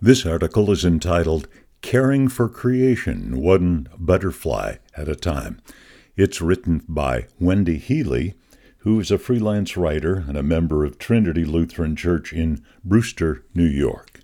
This article is entitled Caring for Creation, One Butterfly at a Time. It's written by Wendy Healy, who is a freelance writer and a member of Trinity Lutheran Church in Brewster, New York.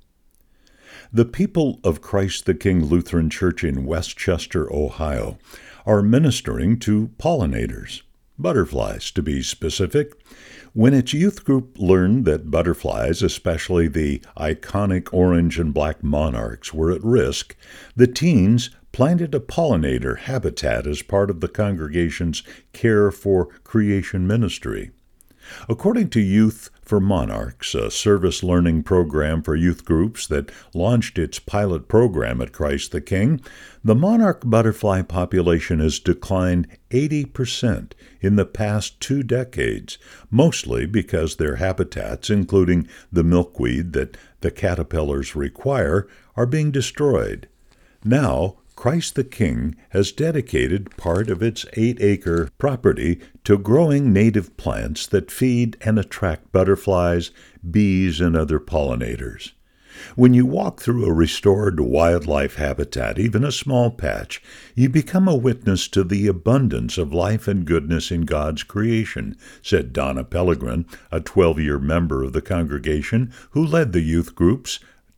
The people of Christ the King Lutheran Church in Westchester, Ohio, are ministering to pollinators, butterflies to be specific. When its youth group learned that butterflies, especially the iconic orange and black monarchs, were at risk, the teens planted a pollinator habitat as part of the congregation's Care for Creation ministry. According to Youth for Monarchs, a service learning program for youth groups that launched its pilot program at Christ the King, the monarch butterfly population has declined 80% in the past 2 decades, mostly because their habitats, including the milkweed that the caterpillars require, are being destroyed. Now, Christ the King has dedicated part of its 8-acre property to growing native plants that feed and attract butterflies, bees, and other pollinators. When you walk through a restored wildlife habitat, even a small patch, you become a witness to the abundance of life and goodness in God's creation, said Donna Pellegrin, a 12-year member of the congregation who led the youth group's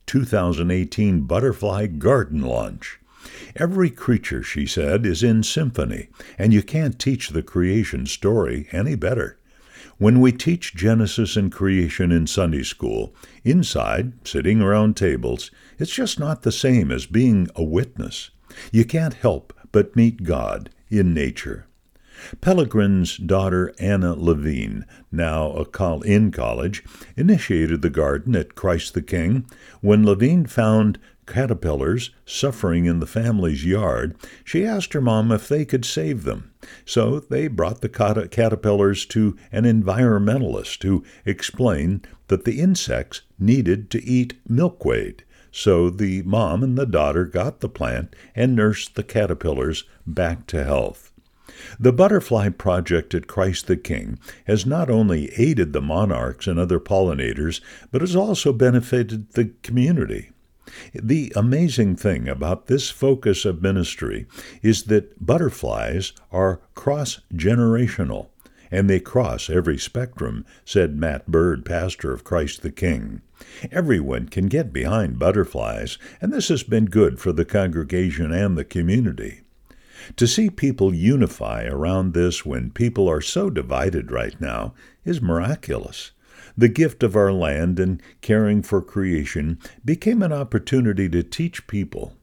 2018 Butterfly Garden Launch. Every creature, she said, is in symphony, and you can't teach the creation story any better. When we teach Genesis and creation in Sunday school, inside, sitting around tables, it's just not the same as being a witness. You can't help but meet God in nature. Pellegrin's daughter Anna Levine, now in college, initiated the garden at Christ the King. When Levine found caterpillars suffering in the family's yard, she asked her mom if they could save them. So they brought the caterpillars to an environmentalist who explained that the insects needed to eat milkweed. So the mom and the daughter got the plant and nursed the caterpillars back to health. The Butterfly Project at Christ the King has not only aided the monarchs and other pollinators, but has also benefited the community. The amazing thing about this focus of ministry is that butterflies are cross-generational, and they cross every spectrum, said Matt Bird, pastor of Christ the King. Everyone can get behind butterflies, and this has been good for the congregation and the community. To see people unify around this when people are so divided right now is miraculous. The gift of our land and caring for creation became an opportunity to teach people.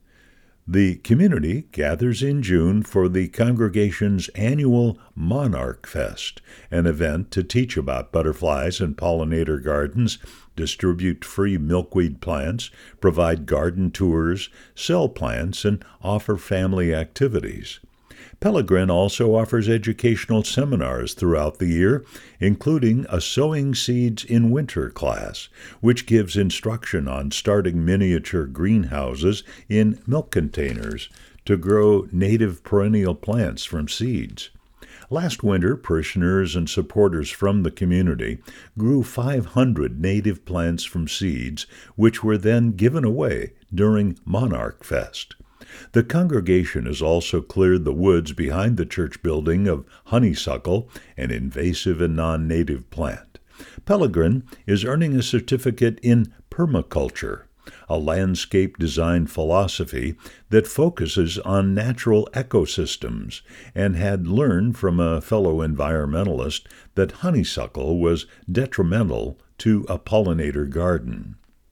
The community gathers in June for the congregation's annual Monarch Fest, an event to teach about butterflies and pollinator gardens, distribute free milkweed plants, provide garden tours, sell plants, and offer family activities. Pellegrin also offers educational seminars throughout the year, including a Sowing Seeds in Winter class, which gives instruction on starting miniature greenhouses in milk containers to grow native perennial plants from seeds. Last winter, parishioners and supporters from the community grew 500 native plants from seeds, which were then given away during Monarch Fest. The congregation has also cleared the woods behind the church building of honeysuckle, an invasive and non-native plant. Pellegrin is earning a certificate in permaculture, a landscape design philosophy that focuses on natural ecosystems, and had learned from a fellow environmentalist that honeysuckle was detrimental to a pollinator garden.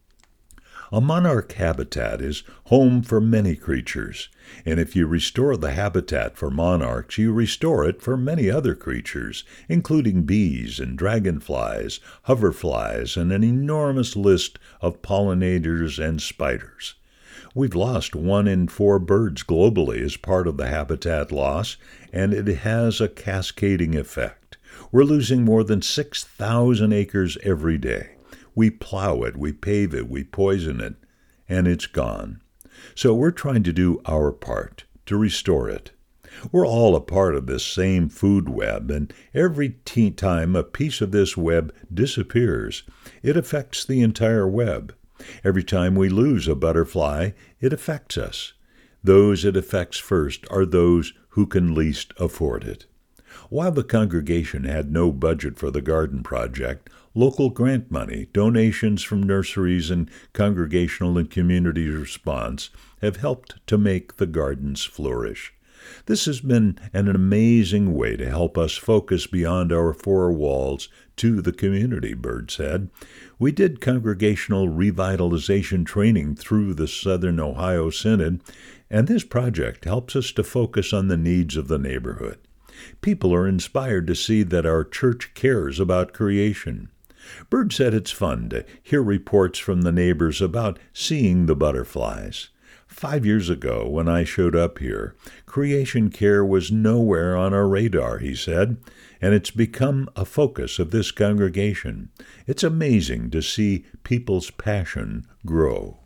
A monarch habitat is home for many creatures, and if you restore the habitat for monarchs, you restore it for many other creatures, including bees and dragonflies, hoverflies, and an enormous list of pollinators and spiders. We've lost 1 in 4 birds globally as part of the habitat loss, and it has a cascading effect. We're losing more than 6,000 acres every day. We plow it, we pave it, we poison it, and it's gone. So we're trying to do our part to restore it. We're all a part of this same food web, and every time a piece of this web disappears, it affects the entire web. Every time we lose a butterfly, it affects us. Those it affects first are those who can least afford it. While the congregation had no budget for the garden project, local grant money, donations from nurseries, and congregational and community response have helped to make the gardens flourish. This has been an amazing way to help us focus beyond our four walls to the community, Bird said. We did congregational revitalization training through the Southern Ohio Synod, and this project helps us to focus on the needs of the neighborhood. People are inspired to see that our church cares about creation. Bird said it's fun to hear reports from the neighbors about seeing the butterflies. 5 years ago, when I showed up here, creation care was nowhere on our radar, he said, and it's become a focus of this congregation. It's amazing to see people's passion grow.